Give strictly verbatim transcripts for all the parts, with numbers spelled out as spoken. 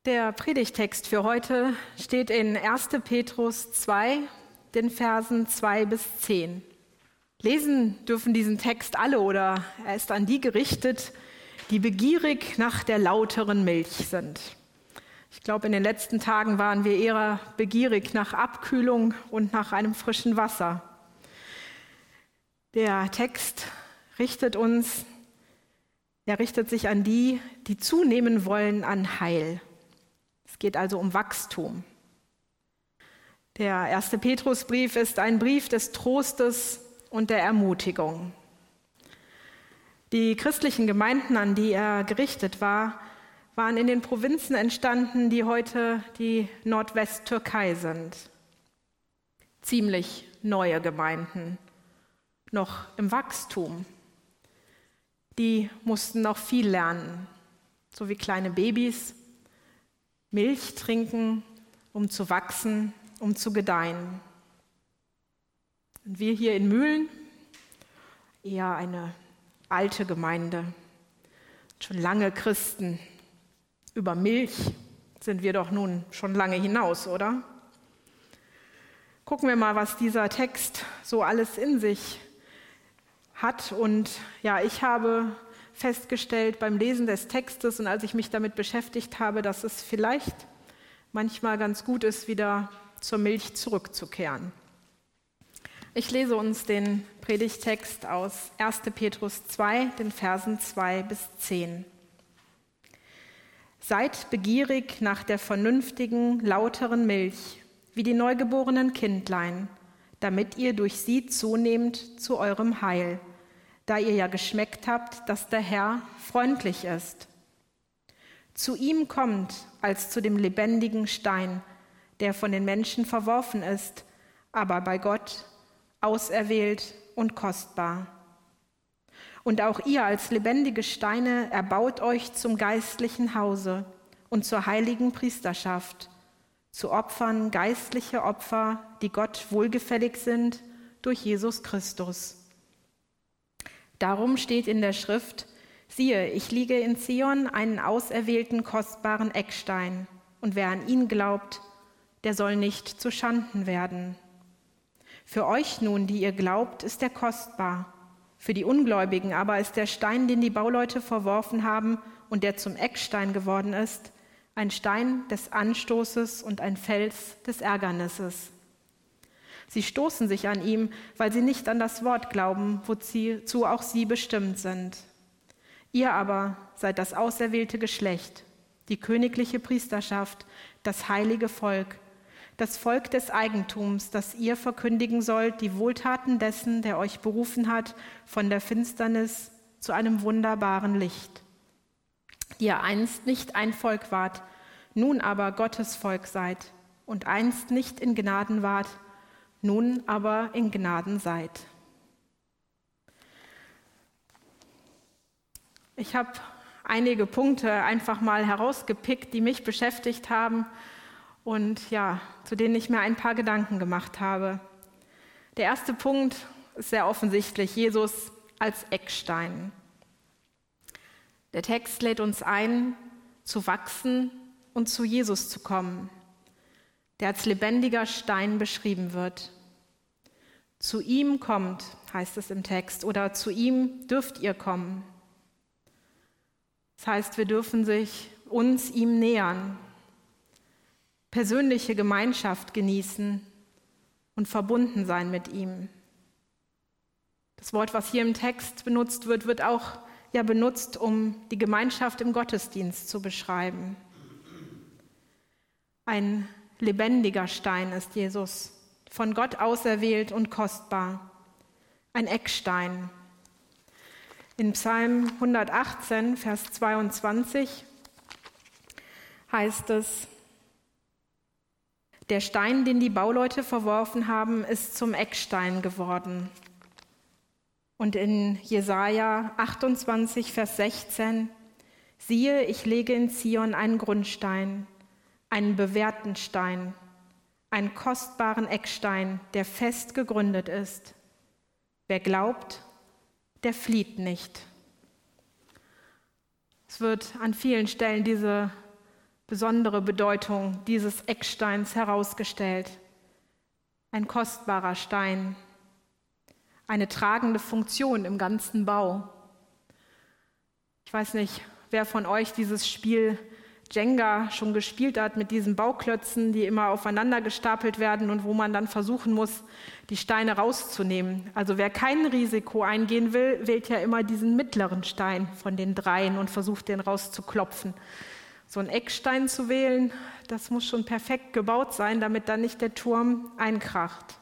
Der Predigttext für heute steht in erster Petrus zwei, den Versen zwei bis zehn. Lesen dürfen diesen Text alle oder er ist an die gerichtet, die begierig nach der lauteren Milch sind. Ich glaube, in den letzten Tagen waren wir eher begierig nach Abkühlung und nach einem frischen Wasser. Der Text richtet uns, er richtet sich an die, die zunehmen wollen an Heil. Es geht also um Wachstum. Der erste Petrusbrief ist ein Brief des Trostes und der Ermutigung. Die christlichen Gemeinden, an die er gerichtet war, waren in den Provinzen entstanden, die heute die Nordwesttürkei sind. Ziemlich neue Gemeinden, noch im Wachstum. Die mussten noch viel lernen, so wie kleine Babys. Milch trinken, um zu wachsen, um zu gedeihen. Und wir hier in Mühlen, eher eine alte Gemeinde, schon lange Christen. Über Milch sind wir doch nun schon lange hinaus, oder? Gucken wir mal, was dieser Text so alles in sich hat. Und ja, ich habe festgestellt beim Lesen des Textes und als ich mich damit beschäftigt habe, dass es vielleicht manchmal ganz gut ist, wieder zur Milch zurückzukehren. Ich lese uns den Predigttext aus erster Petrus zwei, den Versen zwei bis zehn. Seid begierig nach der vernünftigen, lauteren Milch, wie die neugeborenen Kindlein, damit ihr durch sie zunehmt zu eurem Heil, da ihr ja geschmeckt habt, dass der Herr freundlich ist. Zu ihm kommt als zu dem lebendigen Stein, der von den Menschen verworfen ist, aber bei Gott auserwählt und kostbar. Und auch ihr als lebendige Steine erbaut euch zum geistlichen Hause und zur heiligen Priesterschaft, zu Opfern geistliche Opfer, die Gott wohlgefällig sind durch Jesus Christus. Darum steht in der Schrift: Siehe, ich liege in Zion einen auserwählten, kostbaren Eckstein, und wer an ihn glaubt, der soll nicht zu Schanden werden. Für euch nun, die ihr glaubt, ist er kostbar. Für die Ungläubigen aber ist der Stein, den die Bauleute verworfen haben und der zum Eckstein geworden ist, ein Stein des Anstoßes und ein Fels des Ärgernisses. Sie stoßen sich an ihm, weil sie nicht an das Wort glauben, wozu auch sie bestimmt sind. Ihr aber seid das auserwählte Geschlecht, die königliche Priesterschaft, das heilige Volk, das Volk des Eigentums, das ihr verkündigen sollt, die Wohltaten dessen, der euch berufen hat, von der Finsternis zu einem wunderbaren Licht. Die ihr einst nicht ein Volk wart, nun aber Gottes Volk seid, und einst nicht in Gnaden wart, nun aber in Gnaden seid. Ich habe einige Punkte einfach mal herausgepickt, die mich beschäftigt haben und ja, zu denen ich mir ein paar Gedanken gemacht habe. Der erste Punkt ist sehr offensichtlich: Jesus als Eckstein. Der Text lädt uns ein, zu wachsen und zu Jesus zu kommen, der als lebendiger Stein beschrieben wird. Zu ihm kommt, heißt es im Text, oder zu ihm dürft ihr kommen. Das heißt, wir dürfen sich uns ihm nähern, persönliche Gemeinschaft genießen und verbunden sein mit ihm. Das Wort, was hier im Text benutzt wird, wird auch ja benutzt, um die Gemeinschaft im Gottesdienst zu beschreiben. Ein lebendiger Stein ist Jesus, von Gott auserwählt und kostbar. Ein Eckstein. In Psalm hundertachtzehn, Vers zweiundzwanzig heißt es: Der Stein, den die Bauleute verworfen haben, ist zum Eckstein geworden. Und in Jesaja achtundzwanzig, Vers sechzehn: Siehe, ich lege in Zion einen Grundstein, einen bewährten Stein, einen kostbaren Eckstein, der fest gegründet ist. Wer glaubt, der flieht nicht. Es wird an vielen Stellen diese besondere Bedeutung dieses Ecksteins herausgestellt. Ein kostbarer Stein, eine tragende Funktion im ganzen Bau. Ich weiß nicht, wer von euch dieses Spiel Jenga schon gespielt hat mit diesen Bauklötzen, die immer aufeinander gestapelt werden und wo man dann versuchen muss, die Steine rauszunehmen. Also wer kein Risiko eingehen will, wählt ja immer diesen mittleren Stein von den dreien und versucht, den rauszuklopfen. So einen Eckstein zu wählen, das muss schon perfekt gebaut sein, damit dann nicht der Turm einkracht.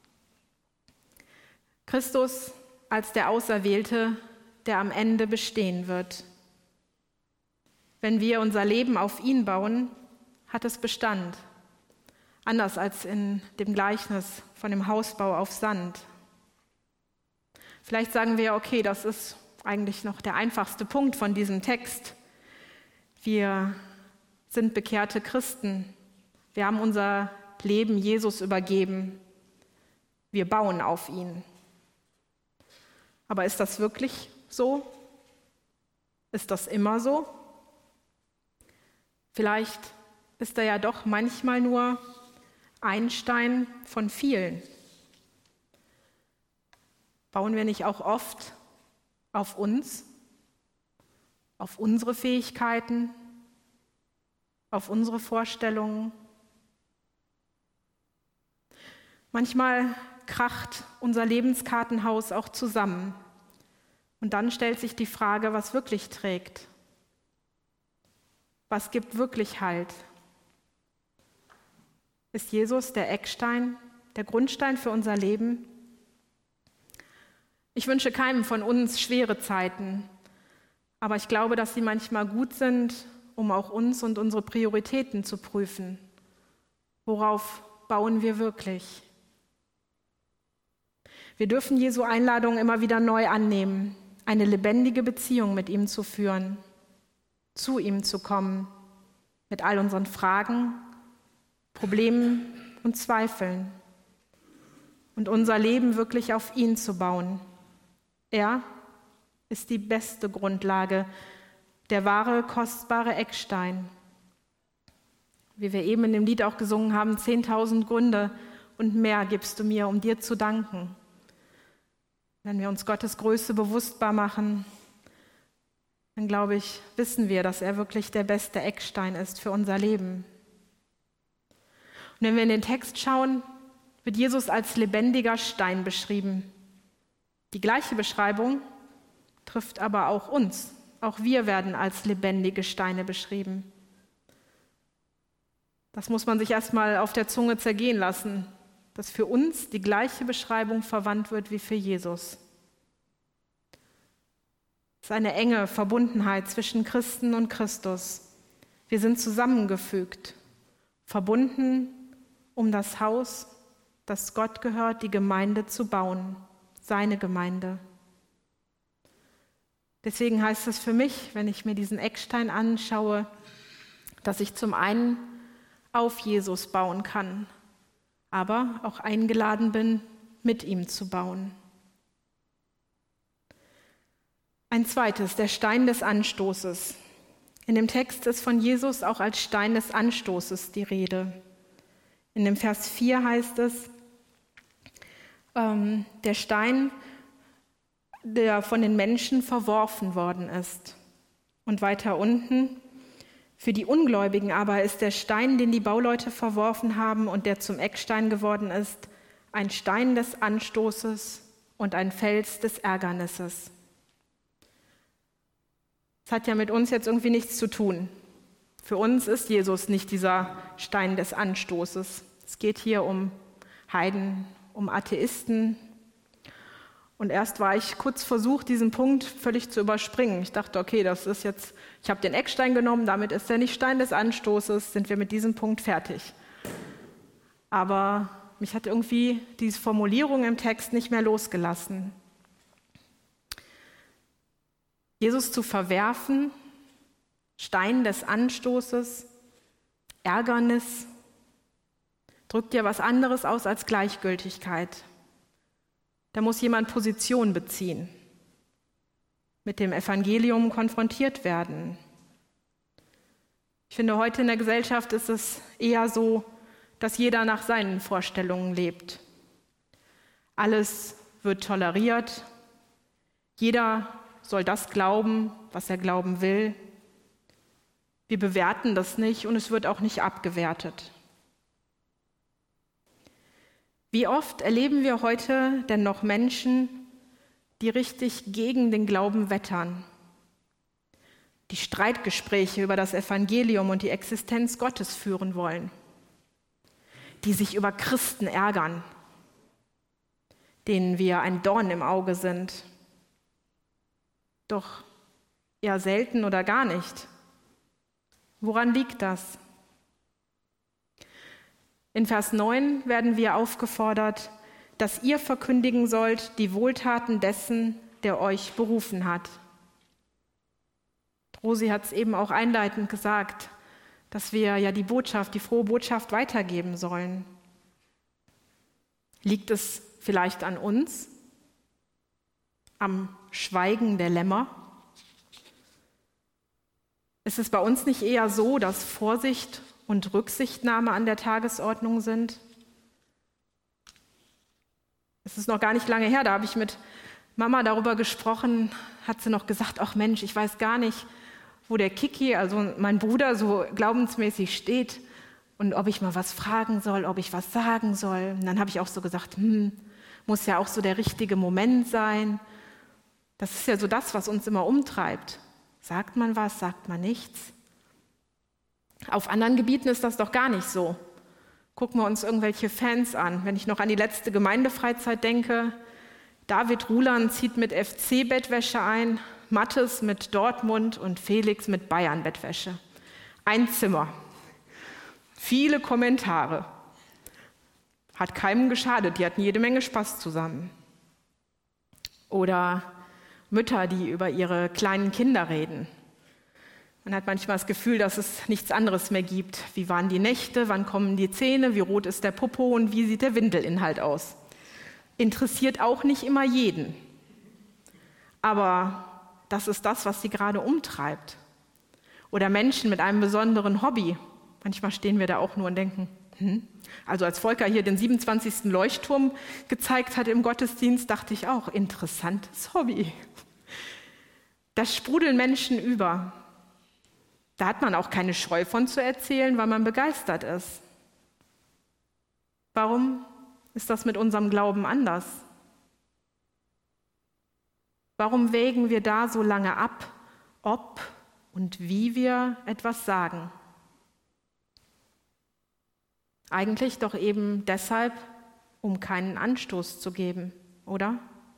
Christus als der Auserwählte, der am Ende bestehen wird. Wenn wir unser Leben auf ihn bauen, hat es Bestand. Anders als in dem Gleichnis von dem Hausbau auf Sand. Vielleicht sagen wir, okay, das ist eigentlich noch der einfachste Punkt von diesem Text. Wir sind bekehrte Christen. Wir haben unser Leben Jesus übergeben. Wir bauen auf ihn. Aber ist das wirklich so? Ist das immer so? Vielleicht ist er ja doch manchmal nur ein Stein von vielen. Bauen wir nicht auch oft auf uns, auf unsere Fähigkeiten, auf unsere Vorstellungen? Manchmal kracht unser Lebenskartenhaus auch zusammen. Und dann stellt sich die Frage, was wirklich trägt. Was gibt wirklich Halt? Ist Jesus der Eckstein, der Grundstein für unser Leben? Ich wünsche keinem von uns schwere Zeiten, aber ich glaube, dass sie manchmal gut sind, um auch uns und unsere Prioritäten zu prüfen. Worauf bauen wir wirklich? Wir dürfen Jesu Einladung immer wieder neu annehmen, eine lebendige Beziehung mit ihm zu führen, zu ihm zu kommen, mit all unseren Fragen, Problemen und Zweifeln und unser Leben wirklich auf ihn zu bauen. Er ist die beste Grundlage, der wahre, kostbare Eckstein. Wie wir eben in dem Lied auch gesungen haben, zehntausend Gründe und mehr gibst du mir, um dir zu danken. Wenn wir uns Gottes Größe bewusstbar machen, dann glaube ich, wissen wir, dass er wirklich der beste Eckstein ist für unser Leben. Und wenn wir in den Text schauen, wird Jesus als lebendiger Stein beschrieben. Die gleiche Beschreibung trifft aber auch uns. Auch wir werden als lebendige Steine beschrieben. Das muss man sich erstmal auf der Zunge zergehen lassen, dass für uns die gleiche Beschreibung verwandt wird wie für Jesus. Es ist eine enge Verbundenheit zwischen Christen und Christus. Wir sind zusammengefügt, verbunden, um das Haus, das Gott gehört, die Gemeinde zu bauen, seine Gemeinde. Deswegen heißt es für mich, wenn ich mir diesen Eckstein anschaue, dass ich zum einen auf Jesus bauen kann, aber auch eingeladen bin, mit ihm zu bauen. Ein zweites, der Stein des Anstoßes. In dem Text ist von Jesus auch als Stein des Anstoßes die Rede. In dem Vers vier heißt es, ähm, der Stein, der von den Menschen verworfen worden ist. Und weiter unten, für die Ungläubigen aber ist der Stein, den die Bauleute verworfen haben und der zum Eckstein geworden ist, ein Stein des Anstoßes und ein Fels des Ärgernisses. Das hat ja mit uns jetzt irgendwie nichts zu tun. Für uns ist Jesus nicht dieser Stein des Anstoßes. Es geht hier um Heiden, um Atheisten. Und erst war ich kurz versucht, diesen Punkt völlig zu überspringen. Ich dachte, okay, das ist jetzt, ich habe den Eckstein genommen, damit ist er nicht Stein des Anstoßes, sind wir mit diesem Punkt fertig. Aber mich hat irgendwie diese Formulierung im Text nicht mehr losgelassen. Jesus zu verwerfen, Stein des Anstoßes, Ärgernis, drückt ja was anderes aus als Gleichgültigkeit. Da muss jemand Position beziehen, mit dem Evangelium konfrontiert werden. Ich finde, heute in der Gesellschaft ist es eher so, dass jeder nach seinen Vorstellungen lebt. Alles wird toleriert. Jeder soll das glauben, was er glauben will. Wir bewerten das nicht und es wird auch nicht abgewertet. Wie oft erleben wir heute denn noch Menschen, die richtig gegen den Glauben wettern, die Streitgespräche über das Evangelium und die Existenz Gottes führen wollen, die sich über Christen ärgern, denen wir ein Dorn im Auge sind, doch eher selten oder gar nicht. Woran liegt das? In Vers neun werden wir aufgefordert, dass ihr verkündigen sollt die Wohltaten dessen, der euch berufen hat. Rosi hat es eben auch einleitend gesagt, dass wir ja die Botschaft, die frohe Botschaft weitergeben sollen. Liegt es vielleicht an uns, am Schweigen der Lämmer? Ist es bei uns nicht eher so, dass Vorsicht und Rücksichtnahme an der Tagesordnung sind? Es ist noch gar nicht lange her, da habe ich mit Mama darüber gesprochen, hat sie noch gesagt, ach Mensch, ich weiß gar nicht, wo der Kiki, also mein Bruder, so glaubensmäßig steht und ob ich mal was fragen soll, ob ich was sagen soll. Und dann habe ich auch so gesagt, hm, muss ja auch so der richtige Moment sein. Das ist ja so das, was uns immer umtreibt. Sagt man was, sagt man nichts? Auf anderen Gebieten ist das doch gar nicht so. Gucken wir uns irgendwelche Fans an. Wenn ich noch an die letzte Gemeindefreizeit denke, David Ruland zieht mit F C-Bettwäsche ein, Mattes mit Dortmund und Felix mit Bayern-Bettwäsche. Ein Zimmer. Viele Kommentare. Hat keinem geschadet, die hatten jede Menge Spaß zusammen. Oder Mütter, die über ihre kleinen Kinder reden. Man hat manchmal das Gefühl, dass es nichts anderes mehr gibt. Wie waren die Nächte, wann kommen die Zähne, wie rot ist der Popo und wie sieht der Windelinhalt aus? Interessiert auch nicht immer jeden. Aber das ist das, was sie gerade umtreibt. Oder Menschen mit einem besonderen Hobby. Manchmal stehen wir da auch nur und denken, hm? Also als Volker hier den siebenundzwanzigsten Leuchtturm gezeigt hat im Gottesdienst, dachte ich auch, interessantes Hobby. Das sprudeln Menschen über. Da hat man auch keine Scheu von zu erzählen, weil man begeistert ist. Warum ist das mit unserem Glauben anders? Warum wägen wir da so lange ab, ob und wie wir etwas sagen? Eigentlich doch eben deshalb, um keinen Anstoß zu geben, oder?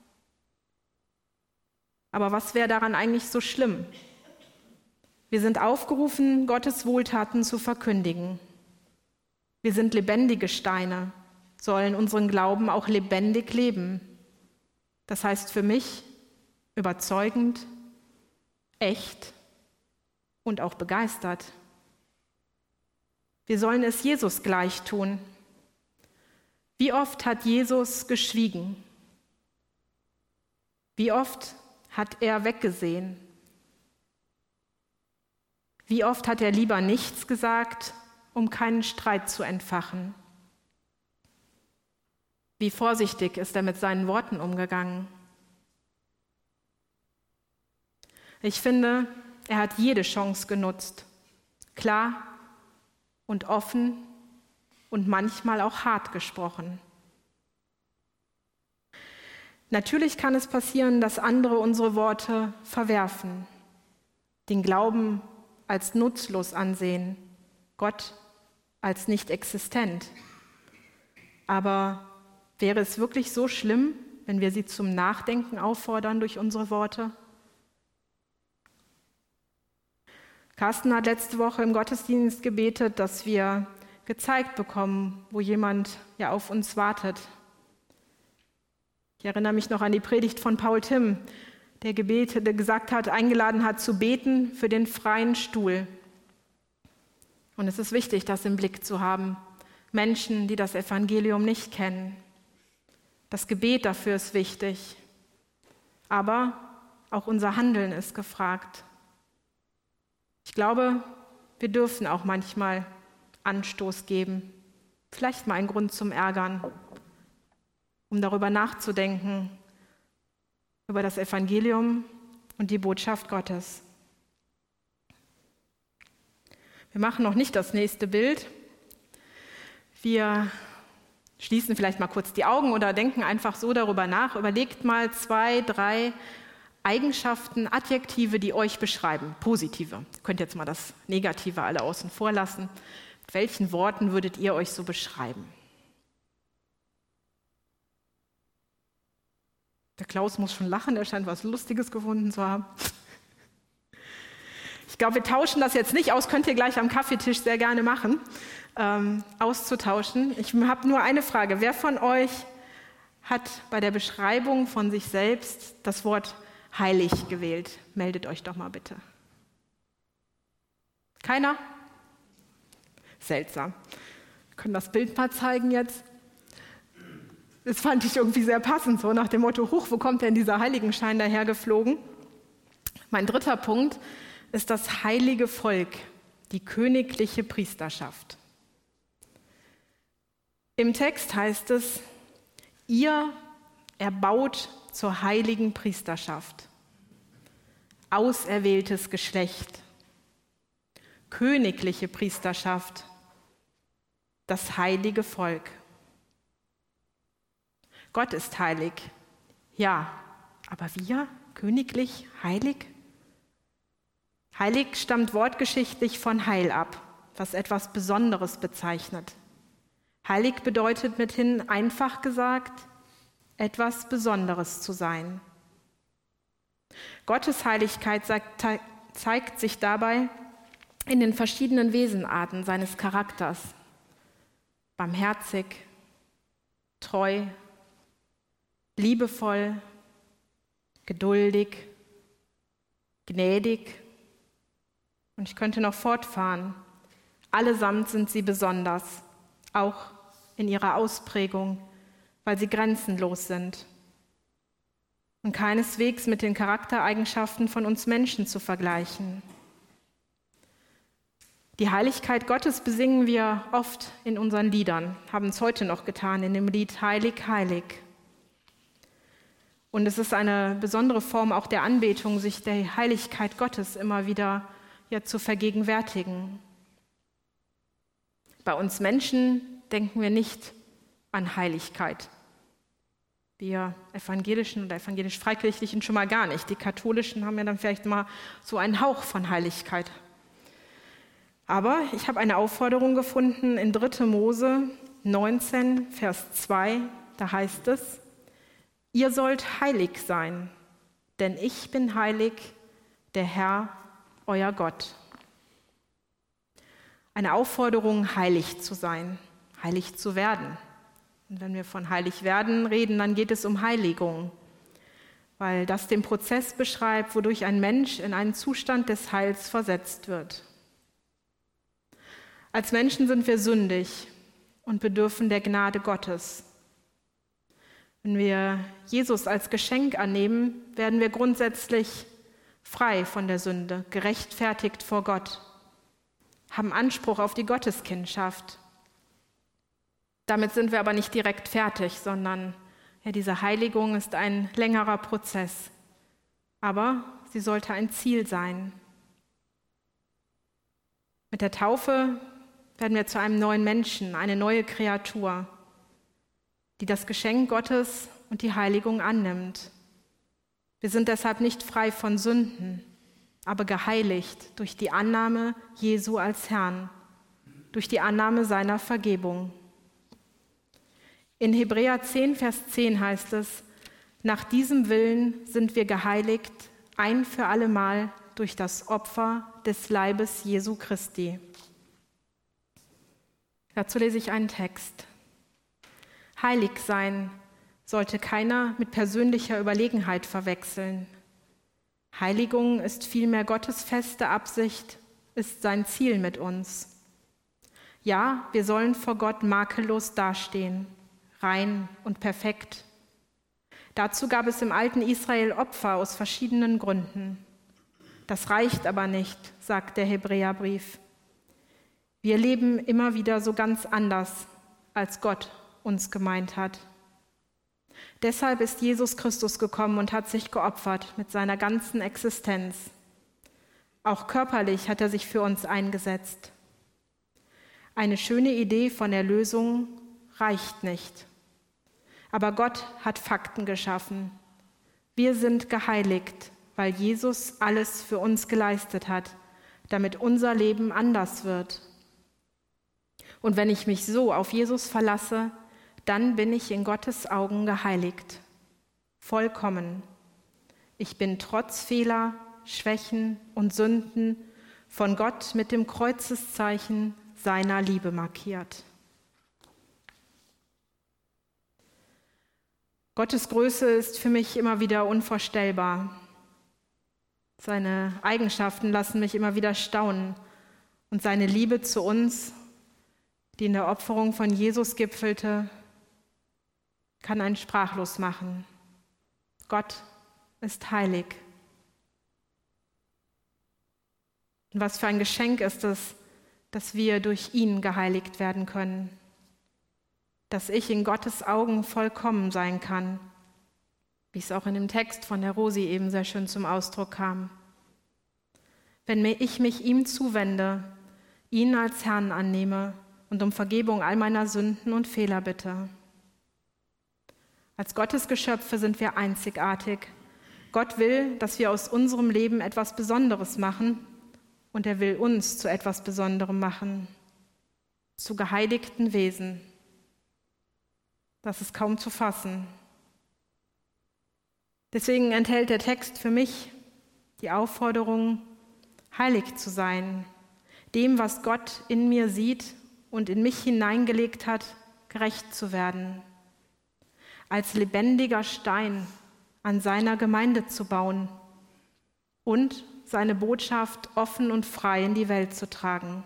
Aber was wäre daran eigentlich so schlimm? Wir sind aufgerufen, Gottes Wohltaten zu verkündigen. Wir sind lebendige Steine, sollen unseren Glauben auch lebendig leben. Das heißt für mich überzeugend, echt und auch begeistert. Wir sollen es Jesus gleich tun. Wie oft hat Jesus geschwiegen? Wie oft hat er weggesehen? Wie oft hat er lieber nichts gesagt, um keinen Streit zu entfachen? Wie vorsichtig ist er mit seinen Worten umgegangen? Ich finde, er hat jede Chance genutzt, klar und offen und manchmal auch hart gesprochen. Natürlich kann es passieren, dass andere unsere Worte verwerfen, den Glauben als nutzlos ansehen, Gott als nicht existent. Aber wäre es wirklich so schlimm, wenn wir sie zum Nachdenken auffordern durch unsere Worte? Carsten hat letzte Woche im Gottesdienst gebetet, dass wir gezeigt bekommen, wo jemand ja auf uns wartet. Ich erinnere mich noch an die Predigt von Paul Timm, der gebetet, der gesagt hat, eingeladen hat zu beten für den freien Stuhl. Und es ist wichtig, das im Blick zu haben. Menschen, die das Evangelium nicht kennen. Das Gebet dafür ist wichtig. Aber auch unser Handeln ist gefragt. Ich glaube, wir dürfen auch manchmal Anstoß geben, vielleicht mal einen Grund zum Ärgern, um darüber nachzudenken, über das Evangelium und die Botschaft Gottes. Wir machen noch nicht das nächste Bild. Wir schließen vielleicht mal kurz die Augen oder denken einfach so darüber nach. Überlegt mal zwei, drei Eigenschaften, Adjektive, die euch beschreiben, positive. Ihr könnt jetzt mal das Negative alle außen vor lassen. Mit welchen Worten würdet ihr euch so beschreiben? Der Klaus muss schon lachen, er scheint was Lustiges gefunden zu haben. Ich glaube, wir tauschen das jetzt nicht aus, könnt ihr gleich am Kaffeetisch sehr gerne machen, ähm, auszutauschen. Ich habe nur eine Frage. Wer von euch hat bei der Beschreibung von sich selbst das Wort heilig gewählt? Meldet euch doch mal bitte. Keiner? Seltsam. Wir können das Bild mal zeigen jetzt. Das fand ich irgendwie sehr passend, so nach dem Motto, huch, wo kommt denn dieser Heiligenschein dahergeflogen? Mein dritter Punkt ist das heilige Volk, die königliche Priesterschaft. Im Text heißt es, ihr erbaut zur heiligen Priesterschaft, auserwähltes Geschlecht, königliche Priesterschaft, das heilige Volk. Gott ist heilig, ja, aber wir, königlich, heilig? Heilig stammt wortgeschichtlich von Heil ab, was etwas Besonderes bezeichnet. Heilig bedeutet mithin einfach gesagt, etwas Besonderes zu sein. Gottes Heiligkeit zeigt sich dabei in den verschiedenen Wesenarten seines Charakters. Barmherzig, treu, liebevoll, geduldig, gnädig. Und ich könnte noch fortfahren. Allesamt sind sie besonders, auch in ihrer Ausprägung, weil sie grenzenlos sind und keineswegs mit den Charaktereigenschaften von uns Menschen zu vergleichen. Die Heiligkeit Gottes besingen wir oft in unseren Liedern, haben es heute noch getan in dem Lied Heilig, Heilig. Und es ist eine besondere Form auch der Anbetung, sich der Heiligkeit Gottes immer wieder ja, zu vergegenwärtigen. Bei uns Menschen denken wir nicht an Heiligkeit. Wir Evangelischen oder evangelisch-freikirchlichen schon mal gar nicht. Die Katholischen haben ja dann vielleicht mal so einen Hauch von Heiligkeit. Aber ich habe eine Aufforderung gefunden in dritter Mose neunzehn, Vers zwei, da heißt es, ihr sollt heilig sein, denn ich bin heilig, der Herr, euer Gott. Eine Aufforderung, heilig zu sein, heilig zu werden. Und wenn wir von heilig werden reden, dann geht es um Heiligung, weil das den Prozess beschreibt, wodurch ein Mensch in einen Zustand des Heils versetzt wird. Als Menschen sind wir sündig und bedürfen der Gnade Gottes. Wenn wir Jesus als Geschenk annehmen, werden wir grundsätzlich frei von der Sünde, gerechtfertigt vor Gott, haben Anspruch auf die Gotteskindschaft. Damit sind wir aber nicht direkt fertig, sondern ja, diese Heiligung ist ein längerer Prozess. Aber sie sollte ein Ziel sein. Mit der Taufe werden wir zu einem neuen Menschen, eine neue Kreatur, die das Geschenk Gottes und die Heiligung annimmt. Wir sind deshalb nicht frei von Sünden, aber geheiligt durch die Annahme Jesu als Herrn, durch die Annahme seiner Vergebung. In Hebräer zehn, Vers zehn heißt es, nach diesem Willen sind wir geheiligt, ein für allemal durch das Opfer des Leibes Jesu Christi. Dazu lese ich einen Text. Heilig sein sollte keiner mit persönlicher Überlegenheit verwechseln. Heiligung ist vielmehr Gottes feste Absicht, ist sein Ziel mit uns. Ja, wir sollen vor Gott makellos dastehen, rein und perfekt. Dazu gab es im alten Israel Opfer aus verschiedenen Gründen. Das reicht aber nicht, sagt der Hebräerbrief. Wir leben immer wieder so ganz anders, als Gott uns gemeint hat. Deshalb ist Jesus Christus gekommen und hat sich geopfert mit seiner ganzen Existenz. Auch körperlich hat er sich für uns eingesetzt. Eine schöne Idee von Erlösung reicht nicht. Aber Gott hat Fakten geschaffen. Wir sind geheiligt, weil Jesus alles für uns geleistet hat, damit unser Leben anders wird. Und wenn ich mich so auf Jesus verlasse, dann bin ich in Gottes Augen geheiligt. Vollkommen. Ich bin trotz Fehler, Schwächen und Sünden von Gott mit dem Kreuzeszeichen seiner Liebe markiert. Gottes Größe ist für mich immer wieder unvorstellbar. Seine Eigenschaften lassen mich immer wieder staunen und seine Liebe zu uns, die in der Opferung von Jesus gipfelte, kann einen sprachlos machen. Gott ist heilig. Und was für ein Geschenk ist es, dass wir durch ihn geheiligt werden können, dass ich in Gottes Augen vollkommen sein kann, wie es auch in dem Text von der Rosi eben sehr schön zum Ausdruck kam. Wenn ich mich ihm zuwende, ihn als Herrn annehme und um Vergebung all meiner Sünden und Fehler bitte. Als Gottes Geschöpfe sind wir einzigartig. Gott will, dass wir aus unserem Leben etwas Besonderes machen und er will uns zu etwas Besonderem machen, zu geheiligten Wesen. Das ist kaum zu fassen. Deswegen enthält der Text für mich die Aufforderung, heilig zu sein, dem, was Gott in mir sieht und in mich hineingelegt hat, gerecht zu werden, als lebendiger Stein an seiner Gemeinde zu bauen und seine Botschaft offen und frei in die Welt zu tragen.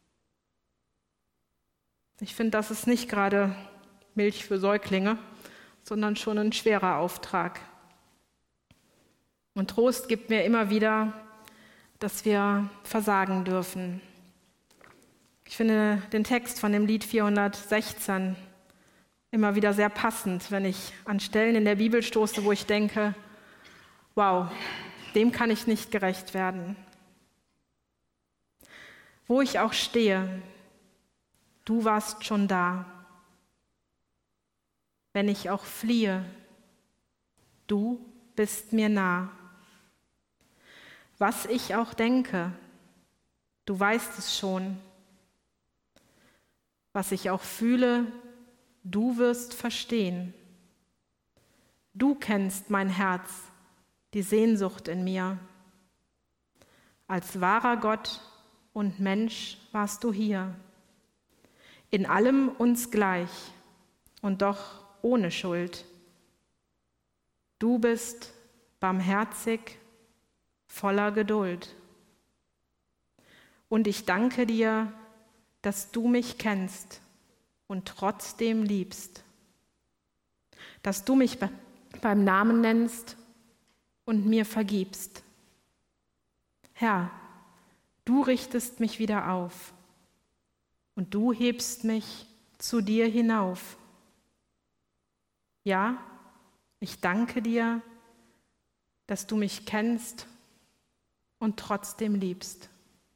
Ich finde, das ist nicht gerade Milch für Säuglinge, sondern schon ein schwerer Auftrag. Und Trost gibt mir immer wieder, dass wir versagen dürfen. Ich finde den Text von dem Lied vierhundertsechzehn immer wieder sehr passend, wenn ich an Stellen in der Bibel stoße, wo ich denke, wow, dem kann ich nicht gerecht werden. Wo ich auch stehe, du warst schon da. Wenn ich auch fliehe, du bist mir nah. Was ich auch denke, du weißt es schon. Was ich auch fühle, du wirst verstehen. Du kennst mein Herz, die Sehnsucht in mir. Als wahrer Gott und Mensch warst du hier. In allem uns gleich und doch ohne Schuld. Du bist barmherzig, voller Geduld. Und ich danke dir, dass du mich kennst und trotzdem liebst. Dass du mich be- beim Namen nennst und mir vergibst. Herr, du richtest mich wieder auf und du hebst mich zu dir hinauf. Ja, ich danke dir, dass du mich kennst und trotzdem liebst.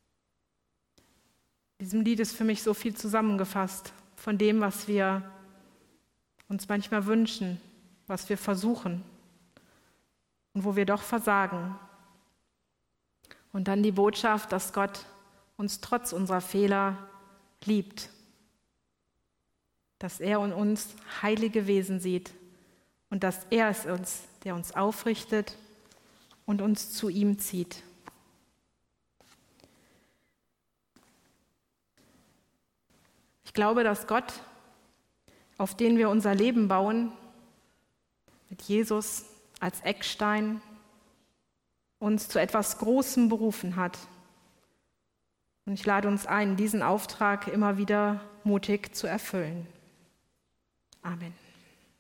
In diesem Lied ist für mich so viel zusammengefasst von dem, was wir uns manchmal wünschen, was wir versuchen und wo wir doch versagen. Und dann die Botschaft, dass Gott uns trotz unserer Fehler liebt, dass er in uns heilige Wesen sieht und dass er es uns, der uns aufrichtet und uns zu ihm zieht. Ich glaube, dass Gott, auf den wir unser Leben bauen, mit Jesus als Eckstein, uns zu etwas Großem berufen hat. Und ich lade uns ein, diesen Auftrag immer wieder mutig zu erfüllen. Amen.